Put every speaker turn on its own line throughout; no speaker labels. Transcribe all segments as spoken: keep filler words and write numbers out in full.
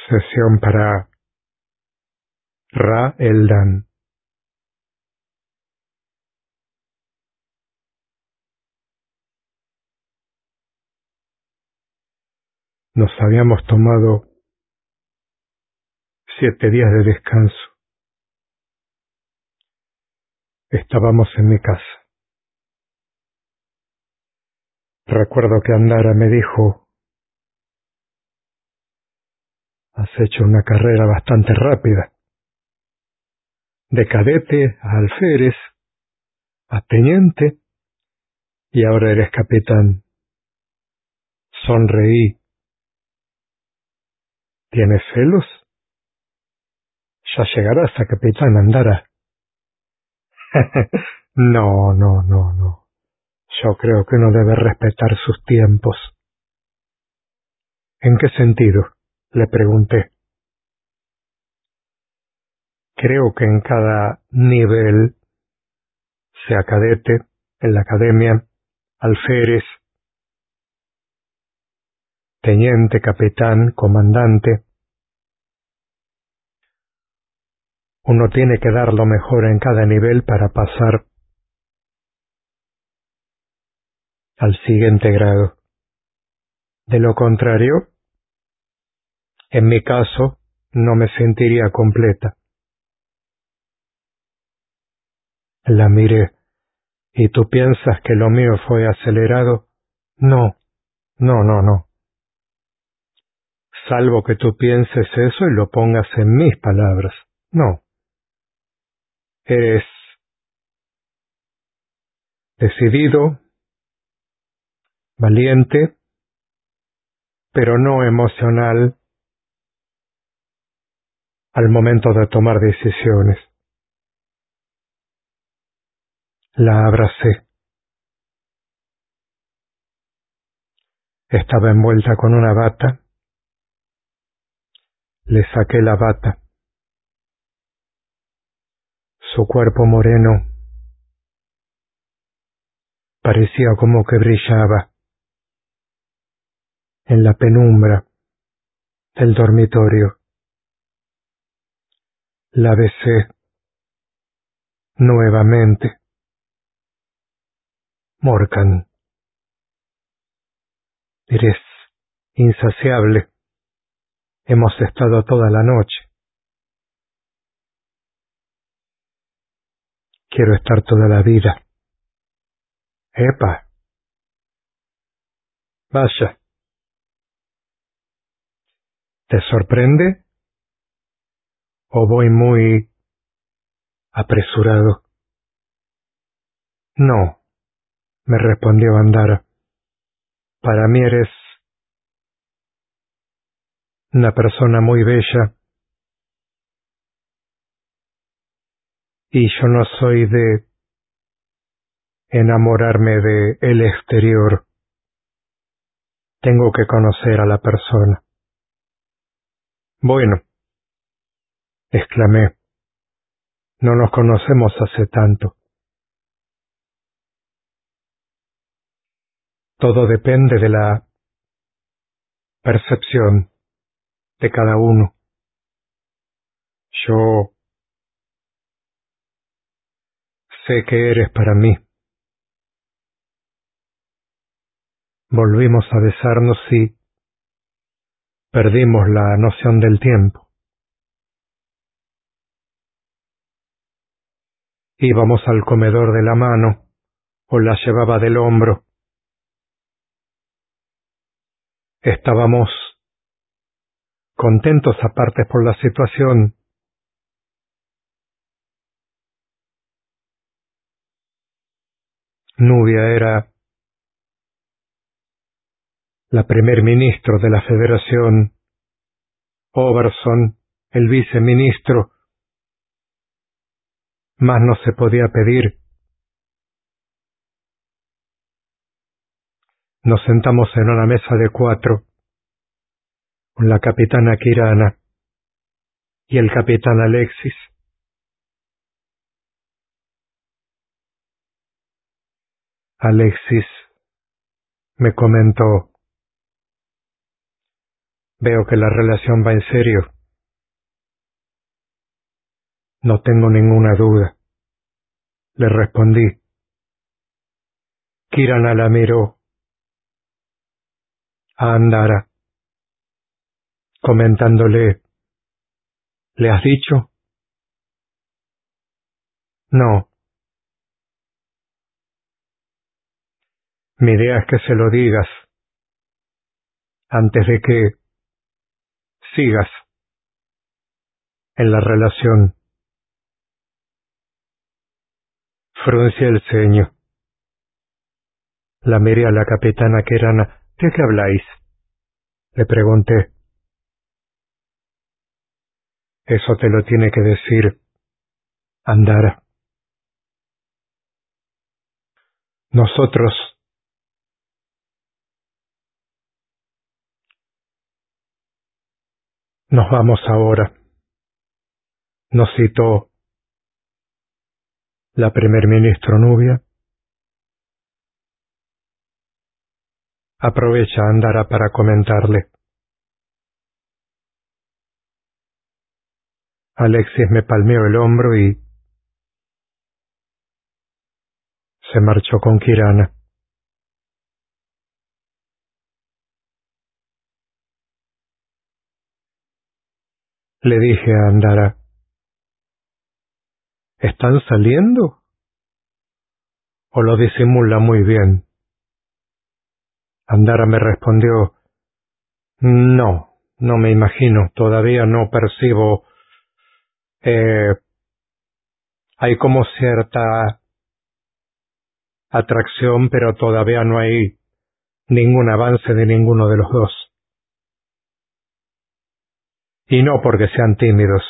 Sesión para Ra Eldan. Nos habíamos tomado siete días de descanso. Estábamos en mi casa. Recuerdo que Andara me dijo: has hecho una carrera bastante rápida. De cadete a alférez, a teniente, y ahora eres capitán. Sonreí. ¿Tienes celos? Ya llegarás a capitán, Andara. No, no, no, no. Yo creo que uno debe respetar sus tiempos. ¿En qué sentido?, le pregunté. Creo que en cada nivel, sea cadete, en la academia, alférez, teniente, capitán, comandante, uno tiene que dar lo mejor en cada nivel para pasar al siguiente grado. De lo contrario, en mi caso, no me sentiría completa. La miré. ¿Y tú piensas que lo mío fue acelerado? No, no, no, no. Salvo que tú pienses eso y lo pongas en mis palabras. No. Eres decidido, valiente, pero no emocional al momento de tomar decisiones. La abracé. Estaba envuelta con una bata. Le saqué la bata. Su cuerpo moreno parecía como que brillaba en la penumbra del dormitorio. La besé nuevamente. Morkan, eres insaciable. Hemos estado toda la noche. Quiero estar toda la vida. Epa. Vaya. ¿Te sorprende? ¿O voy muy apresurado? No, me respondió Andara. Para mí eres una persona muy bella y yo no soy de enamorarme de el exterior. Tengo que conocer a la persona. Bueno, exclamé, no nos conocemos hace tanto. Todo depende de la percepción de cada uno. Yo sé que eres para mí. Volvimos a besarnos y perdimos la noción del tiempo. Íbamos al comedor de la mano, o la llevaba del hombro. Estábamos contentos aparte por la situación. Nubia era la primer ministro de la Federación, Oberson, el viceministro. Más no se podía pedir. Nos sentamos en una mesa de cuatro, con la capitana Kirana y el capitán Alexis. Alexis me comentó: Veo que la relación va en serio. No tengo ninguna duda, le respondí. Kirana la miró a Andara, comentándole: ¿le has dicho? No. Mi idea es que se lo digas antes de que sigas en la relación. Fruncí el ceño. La miré a la capitana Kirana. ¿De qué habláis?, le pregunté. Eso te lo tiene que decir Andara. Nosotros nos vamos ahora, nos citó la primer ministro Nubia. Aprovecha Andara para comentarle. Alexis me palmeó el hombro y se marchó con Kirana. Le dije a Andara: ¿están saliendo? ¿O lo disimula muy bien? Andara me respondió: no, no me imagino, todavía no percibo. Eh, hay como cierta atracción, pero todavía no hay ningún avance de ninguno de los dos. Y no porque sean tímidos.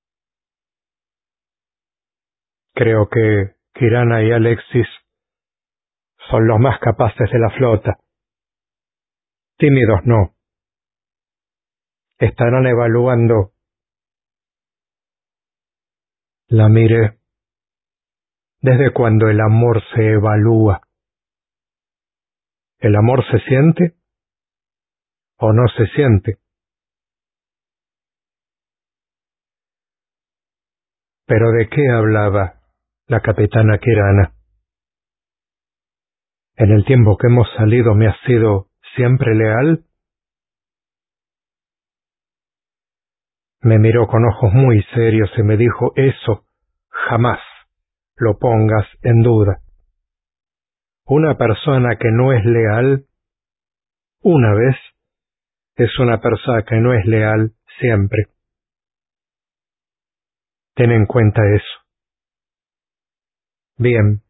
Creo que Kirana y Alexis son los más capaces de la flota. Tímidos no. Estarán evaluando. La miré. ¿Desde cuándo el amor se evalúa? ¿El amor se siente o no se siente? ¿Pero de qué hablaba la capitana Kirana? ¿En el tiempo que hemos salido me has sido siempre leal? Me miró con ojos muy serios y me dijo: eso jamás lo pongas en duda. Una persona que no es leal una vez es una persona que no es leal siempre. Ten en cuenta eso. Bien.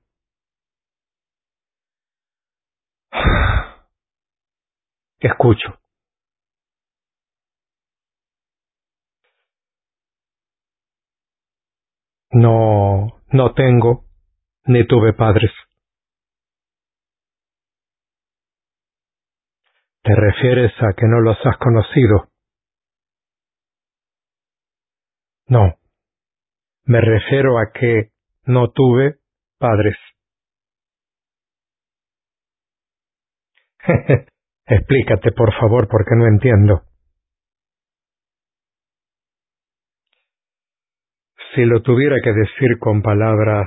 Escucho. No, no tengo, ni tuve padres. ¿Te refieres a que no los has conocido? No. Me refiero a que no tuve padres. Explícate, por favor, porque no entiendo. Si lo tuviera que decir con palabras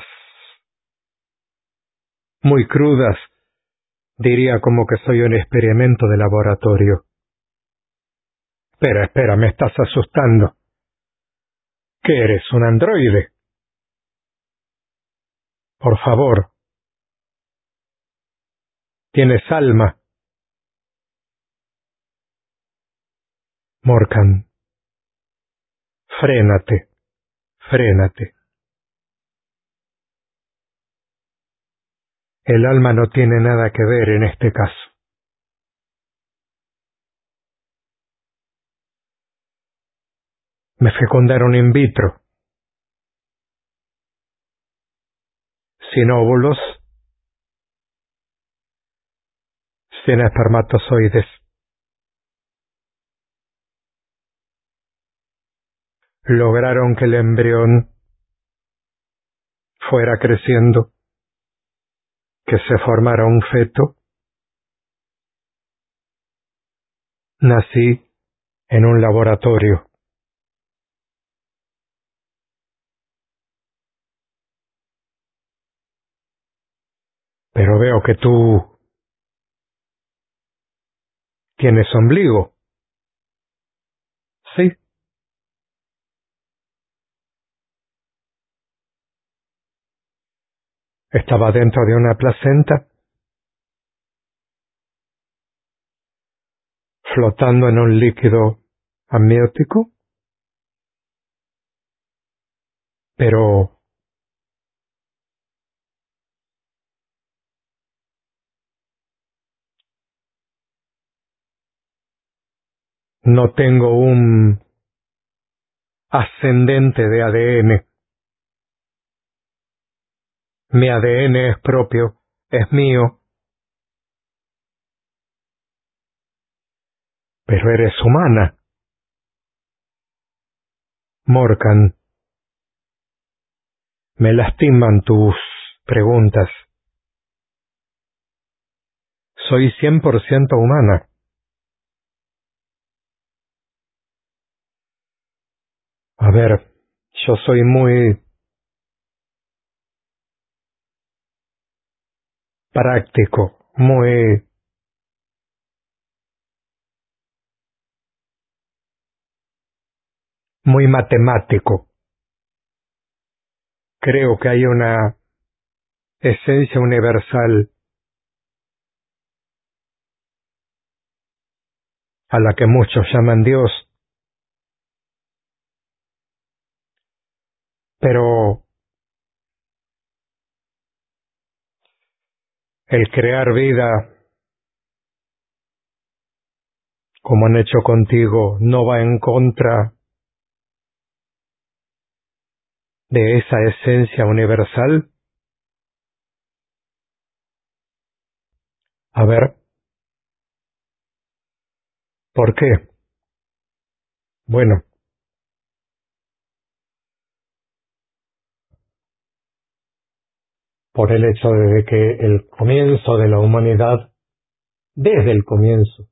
muy crudas, diría como que soy un experimento de laboratorio. Espera, espera, me estás asustando. ¿Qué eres, un androide? Por favor. ¿Tienes alma? Morkan. Frénate, frénate. El alma no tiene nada que ver en este caso. Me fecundaron in vitro. Sin óvulos, sin espermatozoides. Lograron que el embrión fuera creciendo, que se formara un feto. Nací en un laboratorio. Pero veo que tú tienes ombligo. Sí. Estaba dentro de una placenta, flotando en un líquido amniótico, pero no tengo un ascendente de A D N. Mi A D N es propio, es mío, pero eres humana. Morgan, me lastiman tus preguntas. Soy cien por ciento humana. A ver, yo soy muy práctico, muy muy matemático. Creo que hay una esencia universal a la que muchos llaman Dios, pero el crear vida, como han hecho contigo, no va en contra de esa esencia universal. A ver, ¿por qué? Bueno, por el hecho de que el comienzo de la humanidad, desde el comienzo,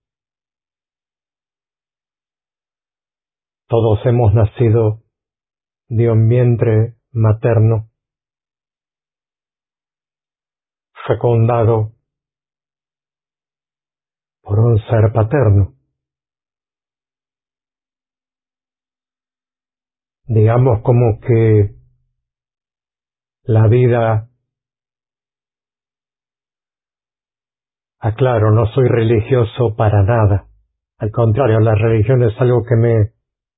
todos hemos nacido de un vientre materno, fecundado por un ser paterno. Digamos como que la vida, aclaro, no soy religioso para nada. Al contrario, la religión es algo que me,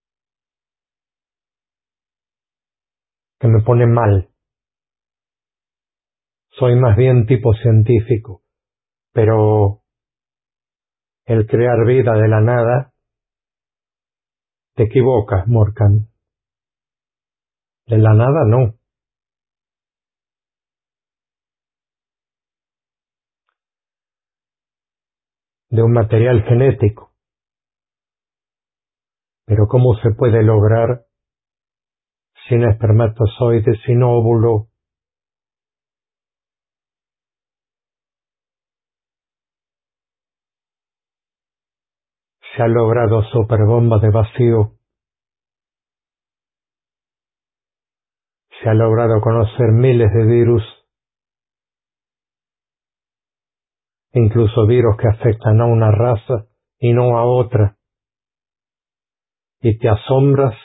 que me pone mal. Soy más bien tipo científico, pero el crear vida de la nada, te equivocas, Morgan. De la nada no. De un material genético. Pero ¿cómo se puede lograr sin espermatozoides, sin óvulo? Se ha logrado superbomba de vacío. Se ha logrado conocer miles de virus, incluso virus que afectan a una raza y no a otra. Y te asombras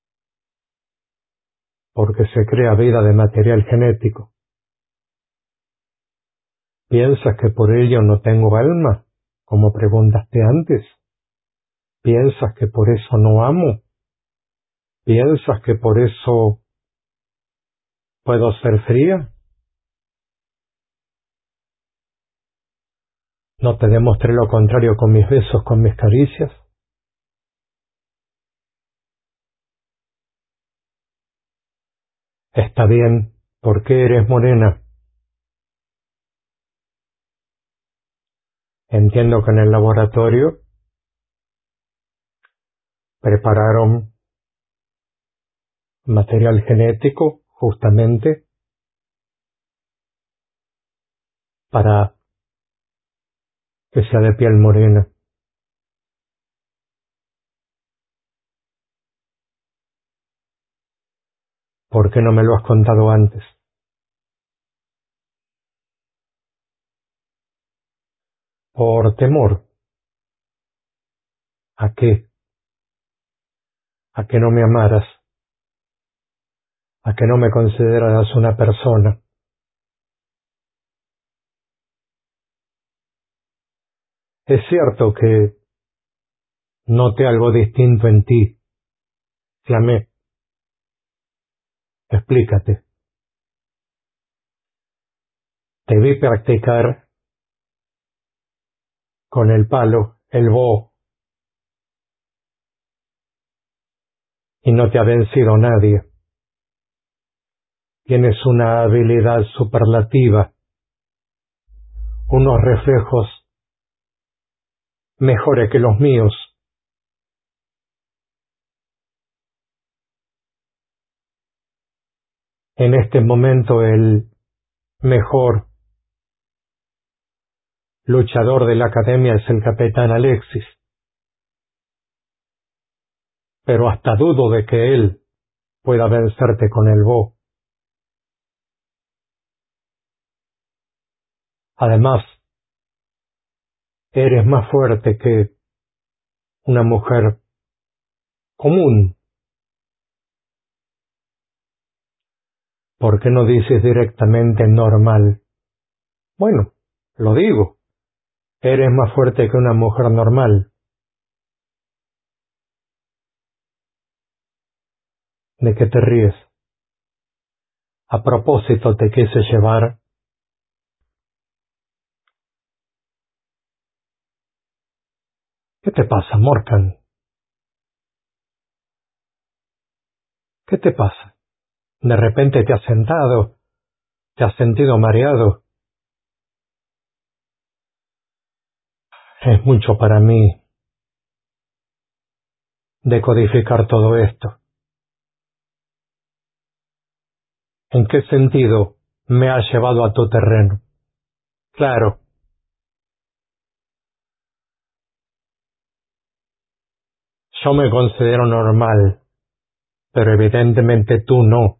porque se crea vida de material genético. ¿Piensas que por ello no tengo alma, como preguntaste antes? ¿Piensas que por eso no amo? ¿Piensas que por eso puedo ser fría? ¿No te demostré lo contrario con mis besos, con mis caricias? Está bien, ¿por qué eres morena? Entiendo que en el laboratorio prepararon material genético justamente para que sea de piel morena. ¿Por qué no me lo has contado antes? Por temor. ¿A qué? ¿A que no me amaras? ¿A que no me consideraras una persona? Es cierto que noté algo distinto en ti. Te amé. Explícate. Te vi practicar con el palo, el bo, y no te ha vencido nadie. Tienes una habilidad superlativa, unos reflejos mejores que los míos. En este momento el mejor luchador de la academia es el capitán Alexis, pero hasta dudo de que él pueda vencerte con el bo. Además, eres más fuerte que una mujer común. ¿Por qué no dices directamente normal? Bueno, lo digo. Eres más fuerte que una mujer normal. ¿De qué te ríes? A propósito te quise llevar. ¿Qué te pasa, Morkan? ¿Qué te pasa? De repente te has sentado, te has sentido mareado. Es mucho para mí decodificar todo esto. ¿En qué sentido me has llevado a tu terreno? Claro, yo me considero normal, pero evidentemente tú no.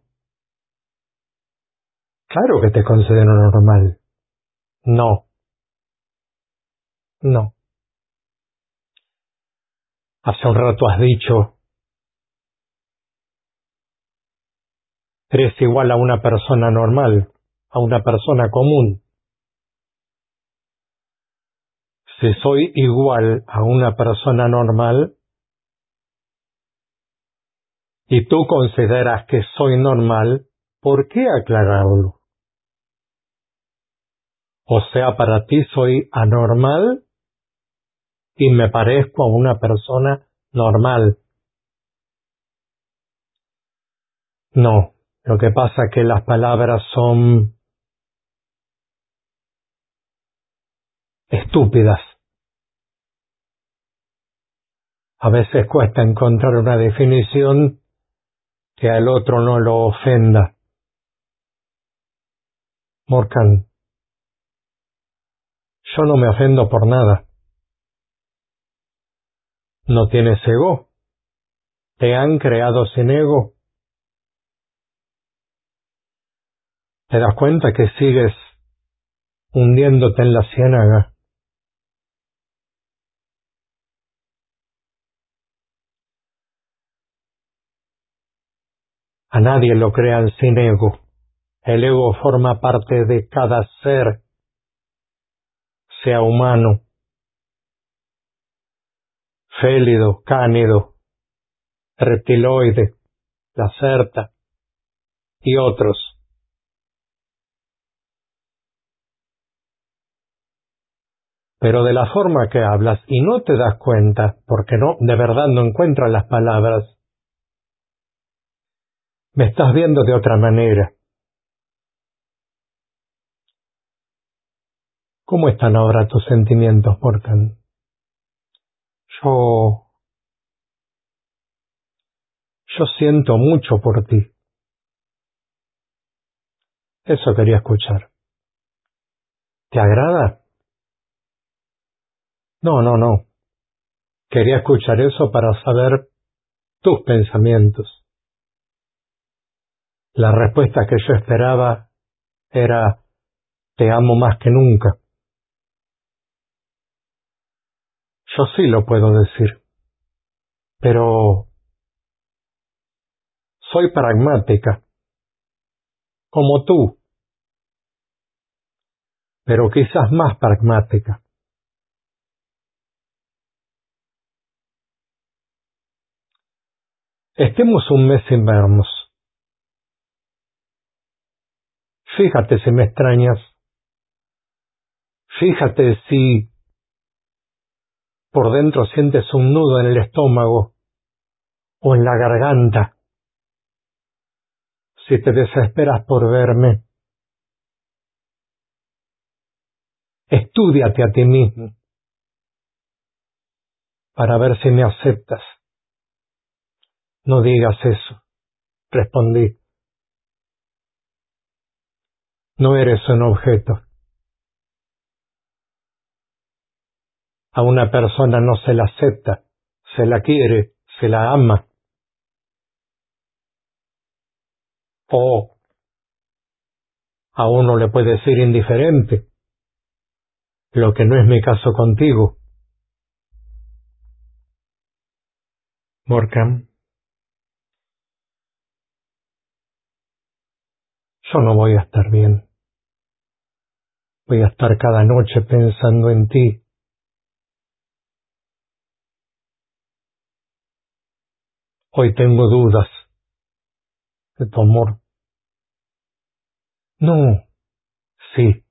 Claro que te considero normal. No, no. Hace un rato has dicho, eres igual a una persona normal, a una persona común. Si soy igual a una persona normal, y tú consideras que soy normal, ¿por qué aclararlo? O sea, para ti soy anormal y me parezco a una persona normal. No, lo que pasa es que las palabras son estúpidas. A veces cuesta encontrar una definición que al otro no lo ofenda. Morkan, yo no me ofendo por nada. ¿No tienes ego? ¿Te han creado sin ego? ¿Te das cuenta que sigues hundiéndote en la ciénaga? A nadie lo crean sin ego. El ego forma parte de cada ser, sea humano, félido, cánido, reptiloide, lacerta y otros. Pero de la forma que hablas y no te das cuenta, porque no, de verdad no encuentras las palabras, me estás viendo de otra manera. ¿Cómo están ahora tus sentimientos, Morkan? Yo... Yo siento mucho por ti. Eso quería escuchar. ¿Te agrada? No, no, no. Quería escuchar eso para saber tus pensamientos. La respuesta que yo esperaba era: te amo más que nunca. Yo sí lo puedo decir, pero soy pragmática, como tú, pero quizás más pragmática. Estemos un mes sin vernos. Fíjate si me extrañas. Fíjate si por dentro sientes un nudo en el estómago o en la garganta. Si te desesperas por verme. Estúdiate a ti mismo para ver si me aceptas. No digas eso, respondí. No eres un objeto. A una persona no se la acepta, se la quiere, se la ama. O a uno le puede ser indiferente, lo que no es mi caso contigo. Morgan, yo no voy a estar bien. Voy a estar cada noche pensando en ti. Hoy tengo dudas de tu amor. No, sí.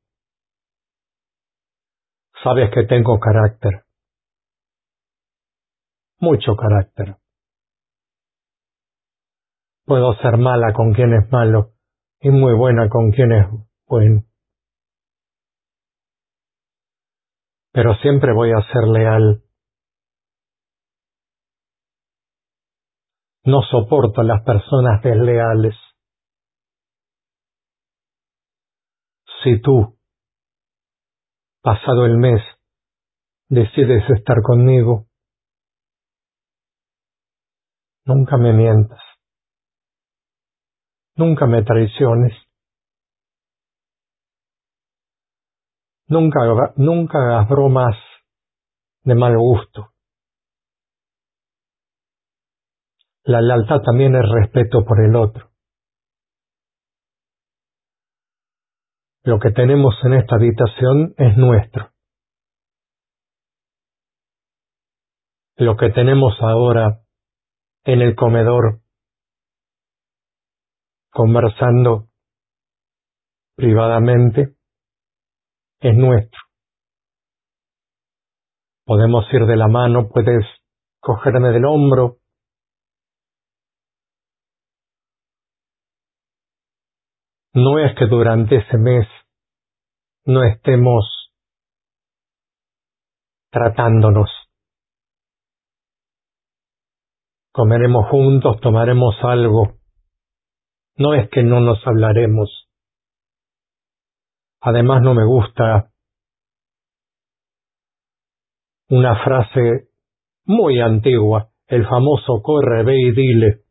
Sabes que tengo carácter. Mucho carácter. Puedo ser mala con quien es malo y muy buena con quien es bueno. Pero siempre voy a ser leal. No soporto a las personas desleales. Si tú, pasado el mes, decides estar conmigo, nunca me mientas. Nunca me traiciones. Nunca, nunca hagas bromas de mal gusto. La lealtad también es respeto por el otro. Lo que tenemos en esta habitación es nuestro. Lo que tenemos ahora en el comedor, conversando privadamente, es nuestro. Podemos ir de la mano, puedes cogerme del hombro. No es que durante ese mes no estemos tratándonos. Comeremos juntos, tomaremos algo. No es que no nos hablaremos. Además, no me gusta una frase muy antigua, el famoso corre, ve y dile.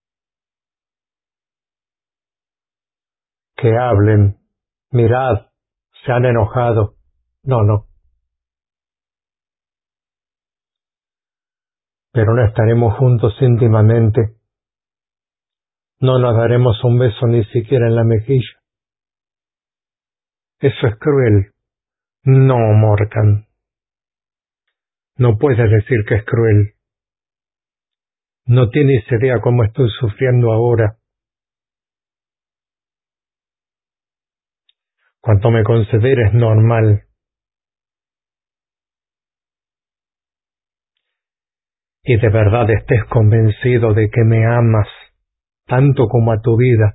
Que hablen, mirad, se han enojado. No, no. Pero no estaremos juntos íntimamente. No nos daremos un beso ni siquiera en la mejilla. Eso es cruel. No, Morgan. No puedes decir que es cruel. No tienes idea cómo estoy sufriendo ahora. Cuanto me consideres normal. Y de verdad estés convencido de que me amas tanto como a tu vida.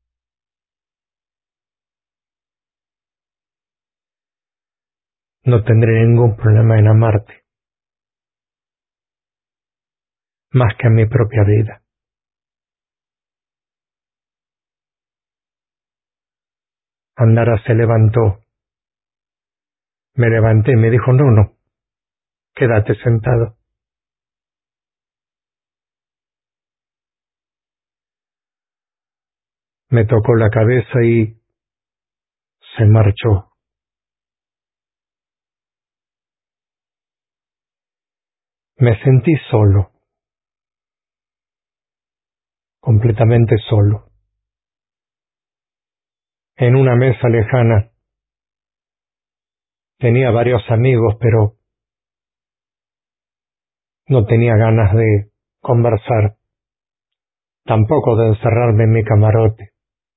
No tendré ningún problema en amarte. Más que a mi propia vida. Andara se levantó. Me levanté y me dijo, no, no, quédate sentado. Me tocó la cabeza y se marchó. Me sentí solo, completamente solo. En una mesa lejana tenía varios amigos, pero no tenía ganas de conversar, tampoco de encerrarme en mi camarote.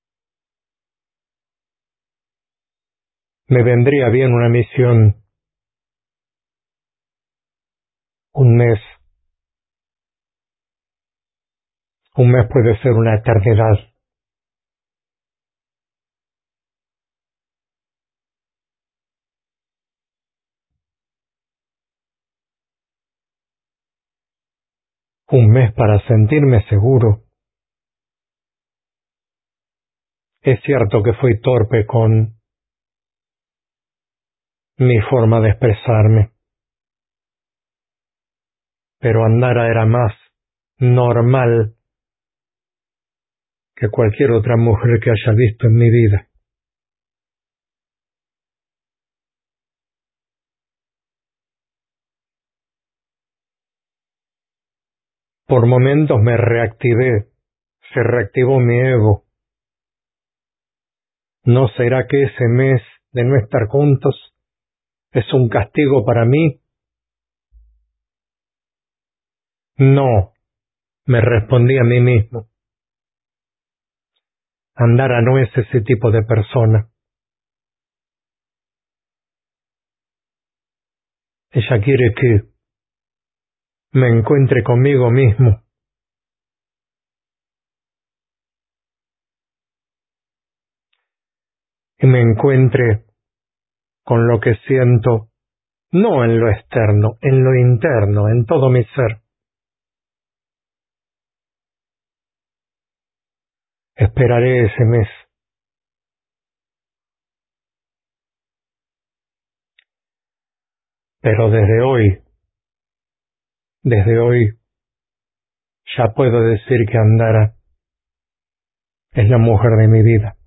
Me vendría bien una misión, un mes. Un mes puede ser una eternidad. Un mes para sentirme seguro. Es cierto que fui torpe con mi forma de expresarme, pero Andara era más normal que cualquier otra mujer que haya visto en mi vida. Por momentos me reactivé, se reactivó mi ego. ¿No será que ese mes de no estar juntos es un castigo para mí? No, me respondí a mí mismo. Andara no es ese tipo de persona. Ella quiere que me encuentre conmigo mismo. Y me encuentre con lo que siento, no en lo externo, en lo interno, en todo mi ser. Esperaré ese mes. Pero desde hoy, desde hoy, ya puedo decir que Andara es la mujer de mi vida.